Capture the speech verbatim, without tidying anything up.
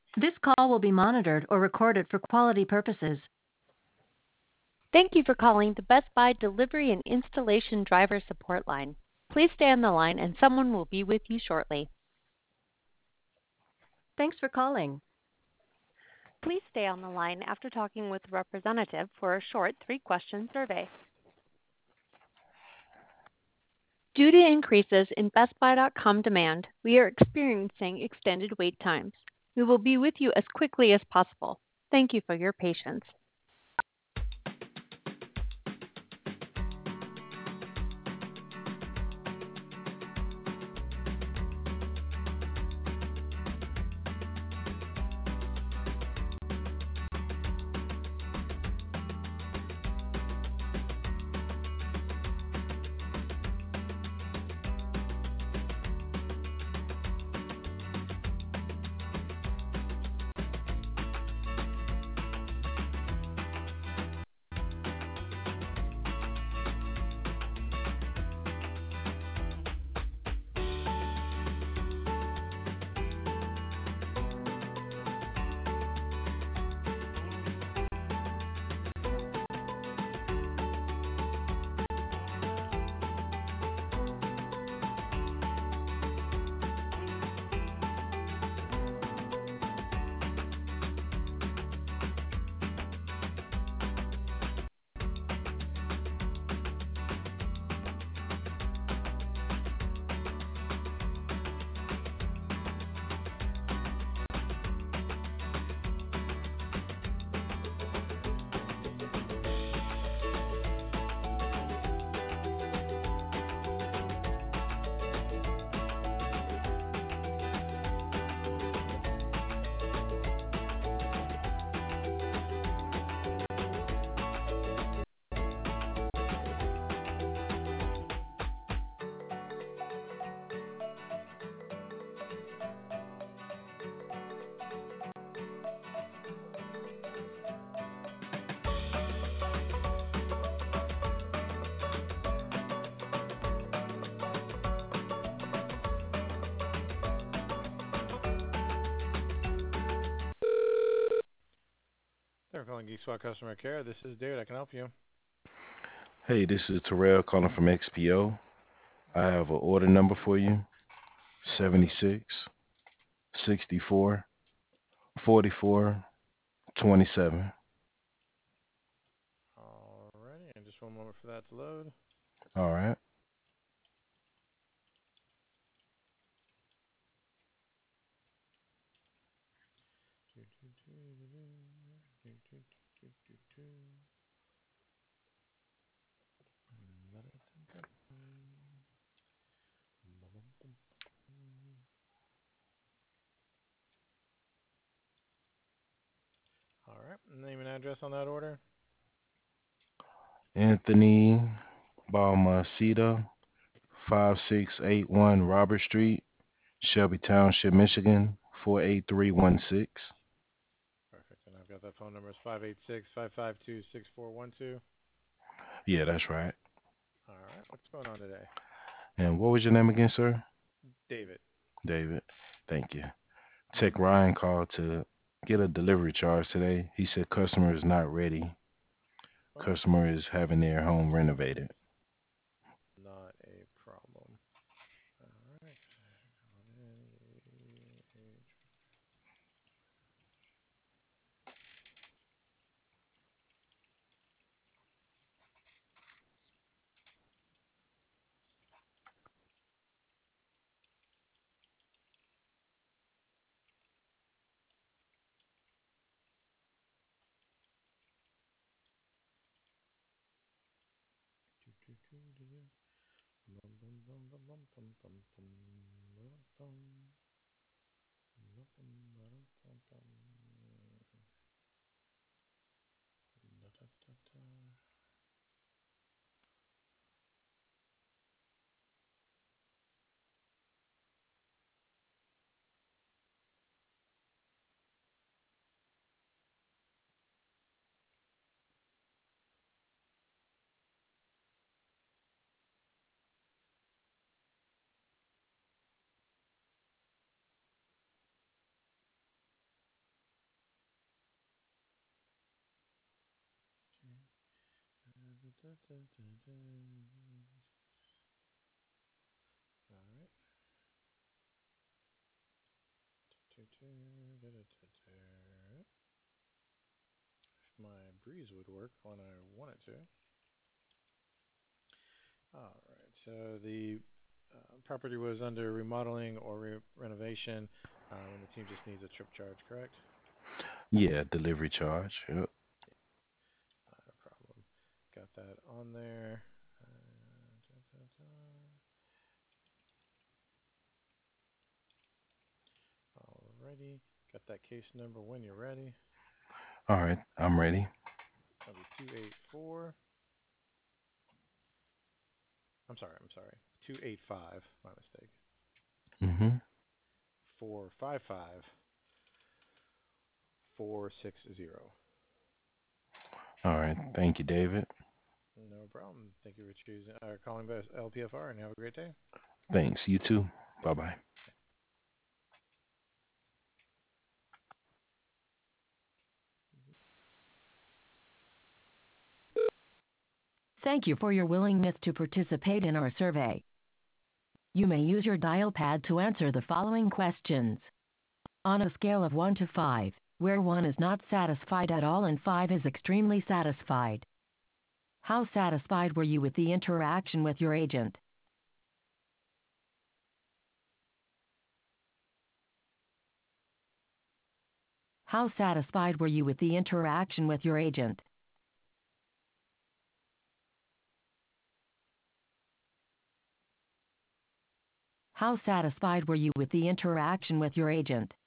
This call will be monitored or recorded for quality purposes. Thank you for calling the Best Buy Delivery and Installation Driver Support Line. Please stay on the line and someone will be with you shortly. Thanks for calling. Please stay on the line after talking with a representative for a short three-question survey. Due to increases in Best Buy dot com demand, we are experiencing extended wait times. We will be with you as quickly as possible. Thank you for your patience. They're calling Geek Squad Customer Care. This is David. I can help you. Hey, this is Terrell calling from X P O. I have an order number for you, seventy-six, sixty-four, forty-four, twenty-seven. Alrighty, and just one moment for that to load. All right. Alright, name and address on that order. Anthony Balmaceda, five six eight one Robert Street, Shelby Township, Michigan, four eight three one six. Perfect, and I've got that phone number is five eight six, five five two, six four one two. Yeah, that's right. Alright, what's going on today? And what was your name again, sir? David. David. Thank you. Tech Ryan called to get a delivery charge today. He said customer is not ready. Okay, Customer is having their home renovated. not a problem. Alright. right. If my breeze would work when I want it to. All right. So the uh, property was under remodeling or re renovation, um, and the team just needs a trip charge, correct? Yeah, delivery charge. Yep. Not a problem. Got that on there. Uh, da, da, da. Alrighty. Got that case number when you're ready. All right, I'm ready. That'll be two eight four. I'm sorry, I'm sorry. two eight five, my mistake. Mm-hmm. four five five, four six zero. All right, thank you, David. No problem. Thank you for choosing or calling by L P F R, and have a great day. Thanks. You too. Bye-bye. Thank you for your willingness to participate in our survey. You may use your dial pad to answer the following questions. On a scale of one to five, where one is not satisfied at all and five is extremely satisfied, how satisfied were you with the interaction with your agent? How satisfied were you with the interaction with your agent? How satisfied were you with the interaction with your agent?